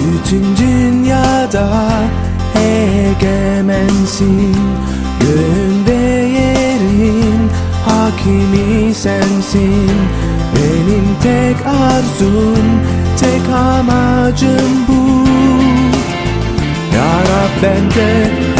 Bütün dünyada egemensin, göğün ve yerin hakimi sensin. Benim tek arzum, tek amacım bu. Ya Rab, bende